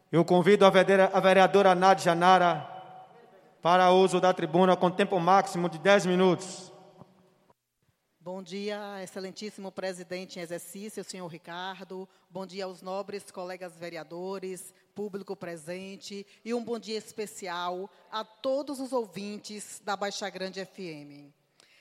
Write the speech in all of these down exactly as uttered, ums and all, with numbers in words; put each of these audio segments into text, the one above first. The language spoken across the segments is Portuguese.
Eu convido a vereadora, a vereadora Nádia Nara para uso da tribuna com tempo máximo de dez minutos. Bom dia, excelentíssimo presidente em exercício, senhor Ricardo. Bom dia aos nobres colegas vereadores, público presente. E um bom dia especial a todos os ouvintes da Baixa Grande F M.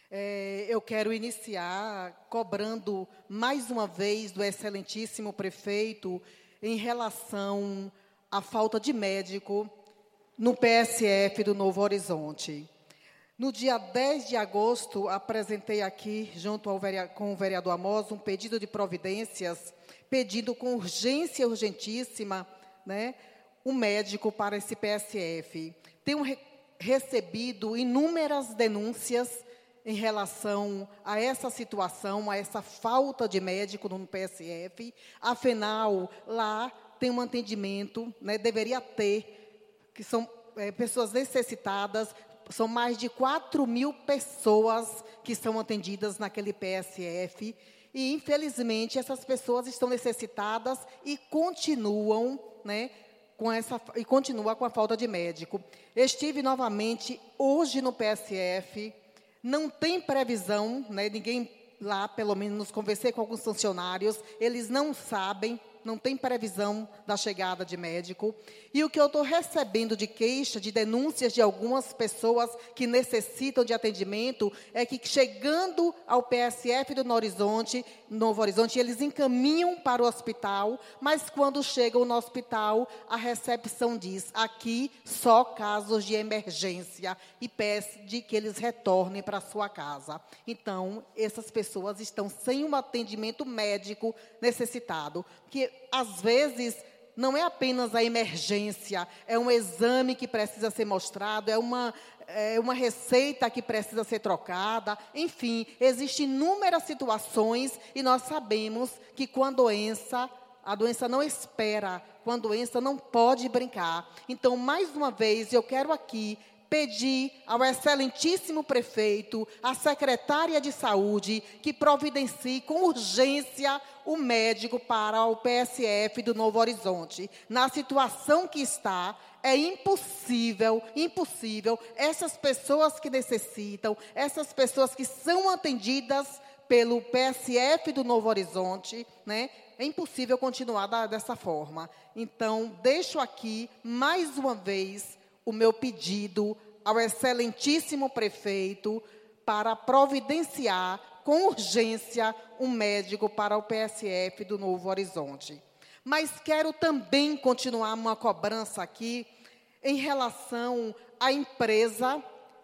É, eu quero iniciar cobrando mais uma vez do excelentíssimo prefeito em relação à falta de médico no P S F do Novo Horizonte. No dia dez de agosto, apresentei aqui, junto ao vereador, com o vereador Amos, um pedido de providências, pedindo com urgência, urgentíssima, né, um médico para esse P S F. Tenho re recebido inúmeras denúncias em relação a essa situação, a essa falta de médico no P S F. Afinal, lá tem um atendimento, né, deveria ter, que são é, pessoas necessitadas. São mais de quatro mil pessoas que são atendidas naquele P S F. E, infelizmente, essas pessoas estão necessitadas e continuam, né, com essa, e continua com a falta de médico. Estive novamente hoje no P S F. Não tem previsão, né, ninguém lá, pelo menos, conversei com alguns funcionários, eles não sabem, não tem previsão da chegada de médico. E o que eu estou recebendo de queixa, de denúncias de algumas pessoas que necessitam de atendimento, é que chegando ao P S F do Novo Horizonte, Novo Horizonte, eles encaminham para o hospital, mas quando chegam no hospital, a recepção diz, aqui só casos de emergência, e pede que eles retornem para a sua casa. Então, essas pessoas estão sem um atendimento médico necessitado, que às vezes não é apenas a emergência, é um exame que precisa ser mostrado, é uma, é uma receita que precisa ser trocada, enfim, existem inúmeras situações e nós sabemos que com a doença, a doença não espera, com a doença não pode brincar. Então, mais uma vez, eu quero aqui pedir ao excelentíssimo prefeito, à secretária de saúde, que providencie com urgência o médico para o P S F do Novo Horizonte. Na situação que está, é impossível, impossível, essas pessoas que necessitam, essas pessoas que são atendidas pelo P S F do Novo Horizonte, né, é impossível continuar da, dessa forma. Então, deixo aqui, mais uma vez, o meu pedido ao excelentíssimo prefeito para providenciar com urgência um médico para o P S F do Novo Horizonte. Mas quero também continuar uma cobrança aqui em relação à empresa,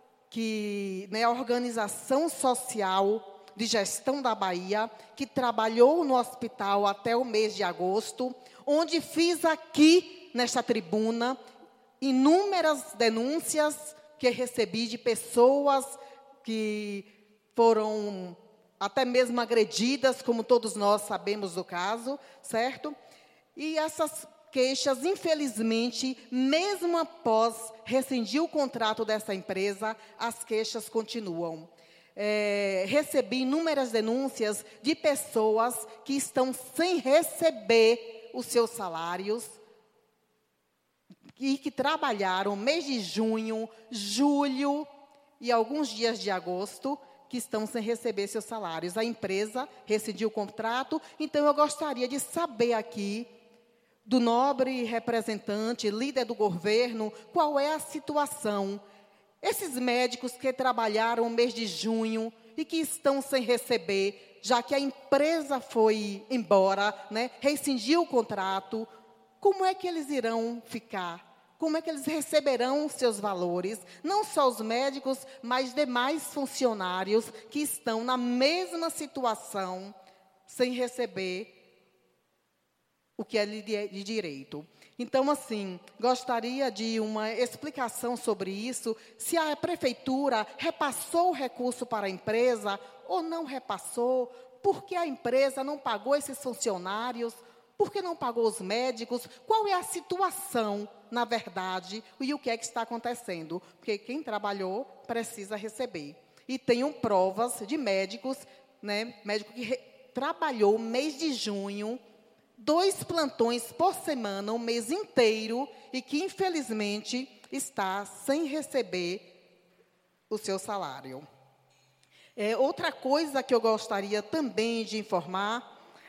que, né, a Organização Social de Gestão da Bahia, que trabalhou no hospital até o mês de agosto, onde fiz aqui, nesta tribuna, inúmeras denúncias que recebi de pessoas que foram até mesmo agredidas, como todos nós sabemos do caso, certo? E essas queixas, infelizmente, mesmo após rescindir o contrato dessa empresa, as queixas continuam. É, recebi inúmeras denúncias de pessoas que estão sem receber os seus salários, e que trabalharam mês de junho, julho e alguns dias de agosto, que estão sem receber seus salários. A empresa rescindiu o contrato, então eu gostaria de saber aqui, do nobre representante, líder do governo, qual é a situação. Esses médicos que trabalharam o mês de junho e que estão sem receber, já que a empresa foi embora, né, rescindiu o contrato, como é que eles irão ficar? Como é que eles receberão seus valores? Não só os médicos, mas demais funcionários que estão na mesma situação, sem receber o que é de direito. Então, assim, gostaria de uma explicação sobre isso, se a prefeitura repassou o recurso para a empresa ou não repassou, por que a empresa não pagou esses funcionários, por que não pagou os médicos, qual é a situação, na verdade, e o que é que está acontecendo, porque quem trabalhou precisa receber. E tenho provas de médicos, né, médico que re, trabalhou mês de junho, dois plantões por semana, um mês inteiro, e que, infelizmente, está sem receber o seu salário. É, outra coisa que eu gostaria também de informar,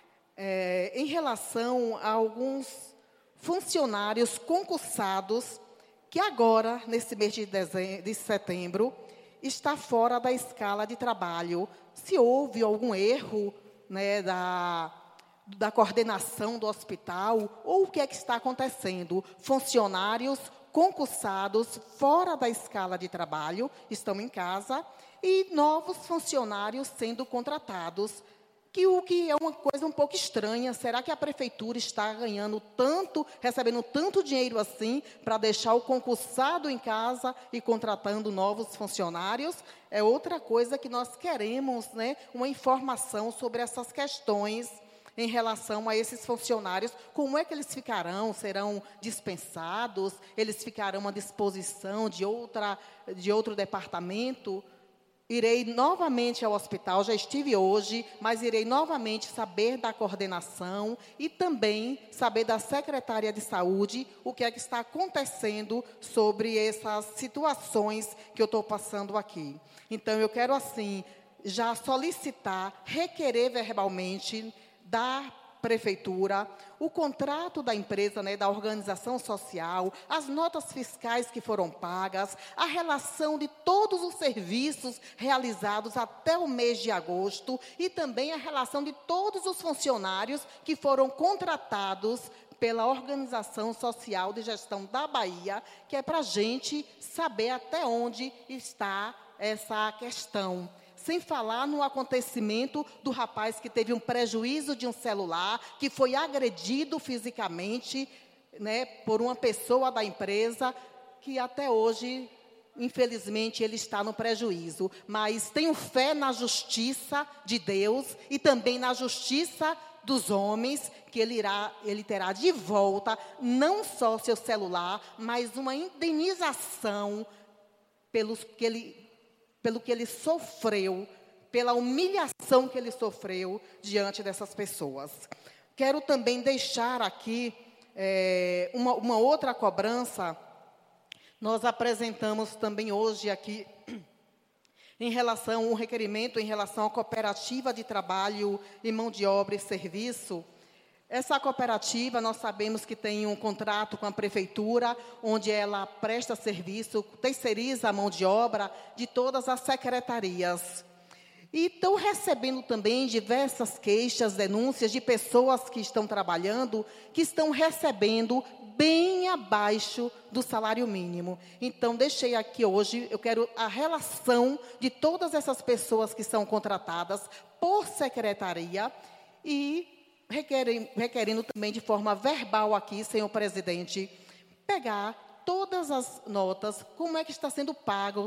é, em relação a alguns funcionários concursados, que agora, nesse mês de, dezembro, de setembro, está fora da escala de trabalho. Se houve algum erro, né, da, da coordenação do hospital, ou o que é que está acontecendo? Funcionários concursados fora da escala de trabalho estão em casa e novos funcionários sendo contratados, que o que é uma coisa um pouco estranha. Será que a prefeitura está ganhando tanto, recebendo tanto dinheiro assim, para deixar o concursado em casa e contratando novos funcionários? É outra coisa que nós queremos, né, uma informação sobre essas questões em relação a esses funcionários. Como é que eles ficarão? Serão dispensados? Eles ficarão à disposição de, outra, de outro departamento? Irei novamente ao hospital, já estive hoje, mas irei novamente saber da coordenação e também saber da secretária de saúde o que é que está acontecendo sobre essas situações que eu estou passando aqui. Então, eu quero, assim, já solicitar, requerer verbalmente da prefeitura, o contrato da empresa, né, da organização social, as notas fiscais que foram pagas, a relação de todos os serviços realizados até o mês de agosto e também a relação de todos os funcionários que foram contratados pela Organização Social de Gestão da Bahia, que é para a gente saber até onde está essa questão. Sem falar no acontecimento do rapaz que teve um prejuízo de um celular, que foi agredido fisicamente, né, por uma pessoa da empresa, que até hoje, infelizmente, ele está no prejuízo. Mas tenho fé na justiça de Deus e também na justiça dos homens, que ele, irá, ele terá de volta, não só seu celular, mas uma indenização pelos que ele... pelo que ele sofreu, pela humilhação que ele sofreu diante dessas pessoas. Quero também deixar aqui é, uma, uma outra cobrança. Nós apresentamos também hoje aqui, em relação, um requerimento em relação à cooperativa de trabalho e mão de obra e serviço. Essa cooperativa, nós sabemos que tem um contrato com a prefeitura, onde ela presta serviço, terceiriza a mão de obra de todas as secretarias. E estão recebendo também diversas queixas, denúncias de pessoas que estão trabalhando, que estão recebendo bem abaixo do salário mínimo. Então, deixei aqui hoje, eu quero a relação de todas essas pessoas que são contratadas por secretaria e Requerendo, requerendo também de forma verbal aqui, senhor presidente, pegar todas as notas, como é que está sendo pago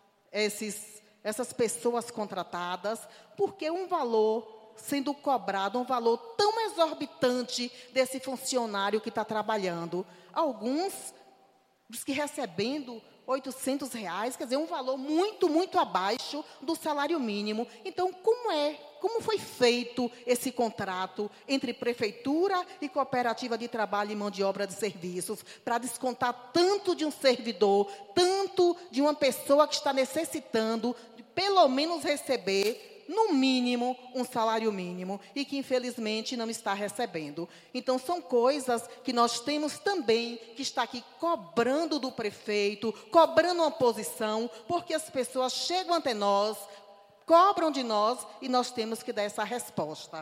esses, essas pessoas contratadas, porque um valor sendo cobrado, um valor tão exorbitante desse funcionário que está trabalhando. Alguns, diz que recebendo oitocentos reais, quer dizer, um valor muito, muito abaixo do salário mínimo. Então, como é, como foi feito esse contrato entre prefeitura e cooperativa de trabalho e mão de obra de serviços, para descontar tanto de um servidor, tanto de uma pessoa que está necessitando de pelo menos receber, no mínimo, um salário mínimo, e que, infelizmente, não está recebendo. Então, são coisas que nós temos também que estar aqui cobrando do prefeito, cobrando uma posição, porque as pessoas chegam até nós, cobram de nós, e nós temos que dar essa resposta.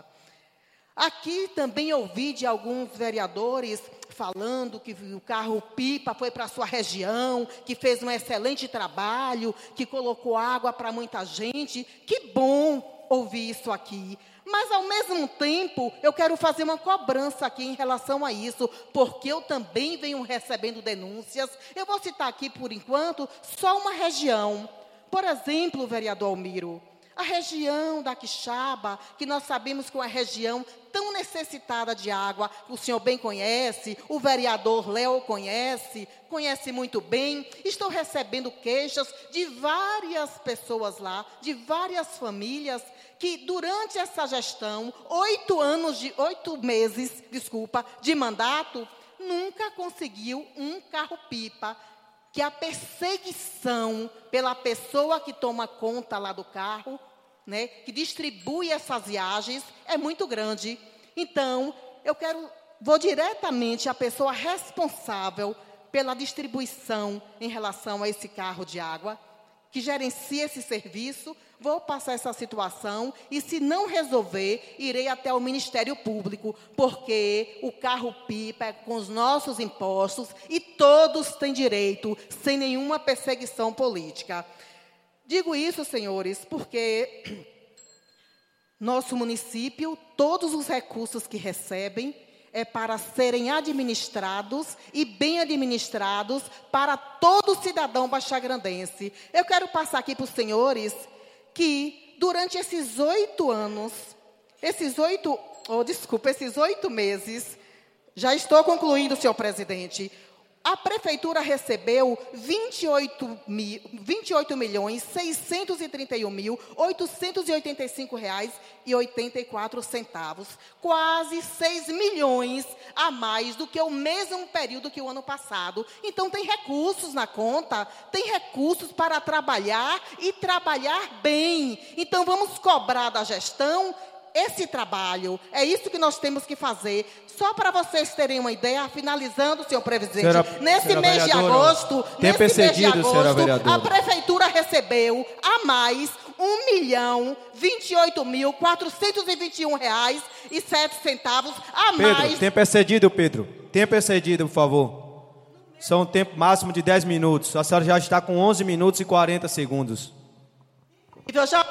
Aqui também ouvi de alguns vereadores falando que o carro-pipa foi para a sua região, que fez um excelente trabalho, que colocou água para muita gente. Que bom ouvir isso aqui. Mas, ao mesmo tempo, eu quero fazer uma cobrança aqui em relação a isso, porque eu também venho recebendo denúncias. Eu vou citar aqui, por enquanto, só uma região. Por exemplo, vereador Almiro, A região da Quixaba, que nós sabemos que é uma região tão necessitada de água, o senhor bem conhece, o vereador Léo conhece, conhece muito bem. Estou recebendo queixas de várias pessoas lá, de várias famílias, que durante essa gestão, oito anos de, oito meses, desculpa, de mandato, nunca conseguiu um carro-pipa, que a perseguição pela pessoa que toma conta lá do carro, né, que distribui essas viagens, é muito grande. Então, eu quero, vou diretamente à pessoa responsável pela distribuição em relação a esse carro de água, que gerencia esse serviço, vou passar essa situação e, se não resolver, irei até o Ministério Público, porque o carro-pipa é com os nossos impostos e todos têm direito, sem nenhuma perseguição política. Digo isso, senhores, porque nosso município, todos os recursos que recebem, é para serem administrados e bem administrados para todo cidadão baixagrandense. Eu quero passar aqui para os senhores que, durante esses oito anos, esses oito, oh, desculpa, esses oito meses, já estou concluindo, senhor presidente, a prefeitura recebeu vinte e oito milhões, seiscentos e trinta e um mil, oitocentos e oitenta e cinco reais e oitenta e quatro centavos. Quase seis milhões a mais do que o mesmo período que o ano passado. Então, tem recursos na conta, tem recursos para trabalhar e trabalhar bem. Então, vamos cobrar da gestão esse trabalho. É isso que nós temos que fazer. Só para vocês terem uma ideia, finalizando, senhor presidente, senhora, nesse senhora mês de agosto, tempo nesse mês de excedido, agosto, a prefeitura recebeu a mais um milhão, vinte e oito mil, quatrocentos e vinte e um reais e sete centavos a Pedro, mais. Tempo excedido, Pedro. Tempo excedido, por favor. São um tempo máximo de dez minutos. A senhora já está com onze minutos e quarenta segundos. Eu já